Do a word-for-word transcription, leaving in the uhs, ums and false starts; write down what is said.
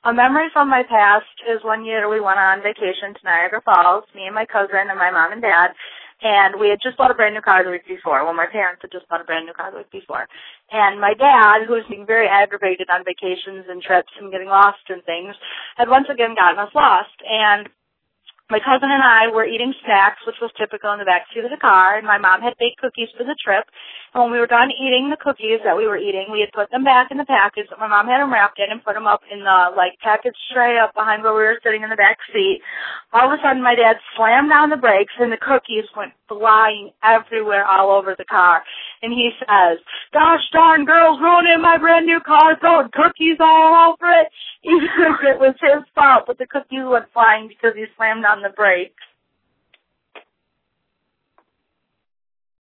A memory from my past is one year we went on vacation to Niagara Falls, me and my cousin and my mom and dad, and we had just bought a brand new car the week before. Well, my parents had just bought a brand new car the week before. And my dad, who was being very aggravated on vacations and trips and getting lost and things, had once again gotten us lost. And my cousin and I were eating snacks, which was typical in the backseat of the car, and my mom had baked cookies for the trip. And when we were done eating the cookies that we were eating, we had put them back in the package that my mom had them wrapped in and put them up in the, like, package tray up behind where we were sitting in the back seat. All of a sudden, my dad slammed down the brakes, and the cookies went flying everywhere all over the car. And he says, "Gosh darn, girls ruining my brand new car, throwing cookies all over it." Even if it was his fault, but the cookies went flying because he slammed on the brakes.